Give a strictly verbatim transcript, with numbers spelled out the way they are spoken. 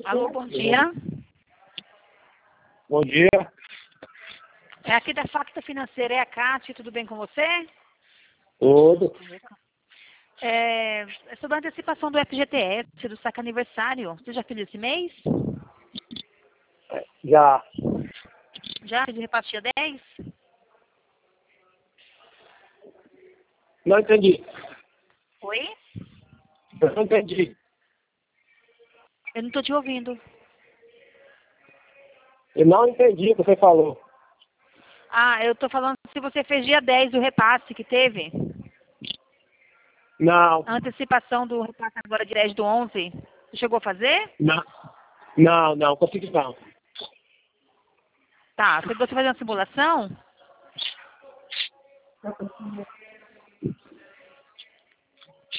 Alô, bom dia. Bom dia. É aqui da Facta Financeira, é a Cátia, tudo bem com você? Tudo. É, é sobre a antecipação do F G T S, do saque aniversário. Você já fez esse mês? Já. Já? Fez o repasse dia dez? Não entendi. Oi? Eu não entendi. Eu não estou te ouvindo. Eu não entendi o que você falou. Ah, eu estou falando se você fez dia dez o repasse que teve. Não. A antecipação do repasse agora de dez do onze. Você chegou a fazer? Não. Não, não, consegui não. Tá. Você você fazer uma simulação?